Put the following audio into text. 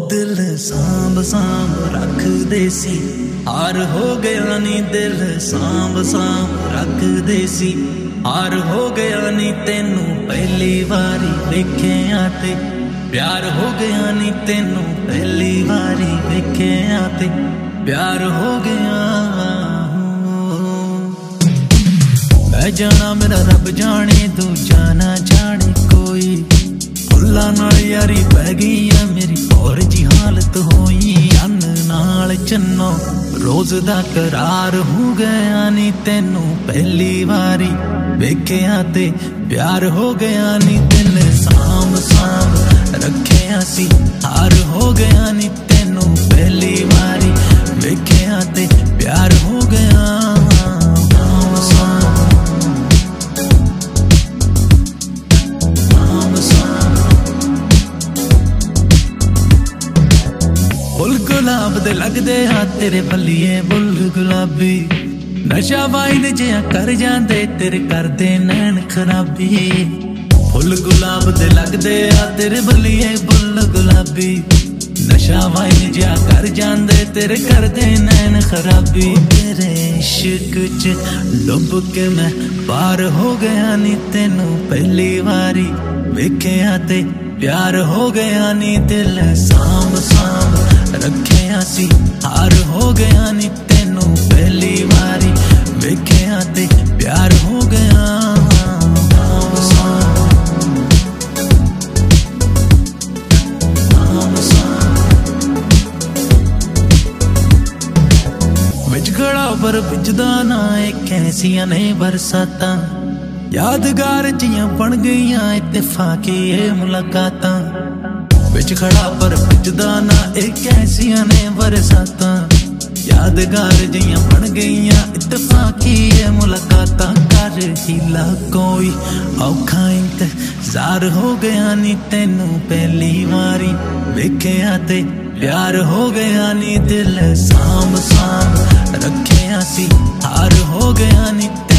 दिल सांभ सांभ रख देसी हार हो गया नी दिल सांभ सांभ रख देसी हार हो गया नी तेनू पहली बारी वेखिया ते प्यार हो गया नी तेनू पहली बारी वेखिया ते प्यार हो गया मैं जाना मेरा रब जाने तू जाना जाने कोई फुल्ला नाल यारी पै गई है मेरी और जी हालत होई अन्न नाल चन्नो रोज दा करार हो गया नी तेनू पहली बारी वेखिया ते प्यार हो गया नी दिल सांभ सांभ रखिया सी हार हो गया नी तेनू पहली बारी वेखिया ते प्यार हो गया फुल गुलाब दे लगदे हाथ तेरे बल्लिए बुल गुलाबी नशा वाइन जिया कर जांदे तेरे करदे नैन खराबी फुल गुलाब दे लगदे हाथ तेरे बल्लिए बुल गुलाबी नशा वाइन जिया कर जांदे तेरे करदे नैन खराबी तेरे इश्क च डुब के मैं पार हो गया नी तेनू पहली बारी वेखिया ते प्यार हो गया नी दिल सांभ सांभ रखिया सी हार हो गया नी तेनू पहली बारी वेखिया ते प्यार हो गया विच खड़ा पर विचदा ना कैसियां ने बरसातां यादगार जियां बन गईयां इत्तेफाकी ये मुलाकातां विच खड़ा पर विचदा ना कैसियां ने बरसातां यादगार जियां बन गईयां इत्तेफाकी ये मुलाकातां कर हीला कोई औखा इंतजार हो गया नी तेनू पहली बारी वेखिया ते प्यार हो गया नी दिल सांभ सांभ रखिया सी हार हो गया नी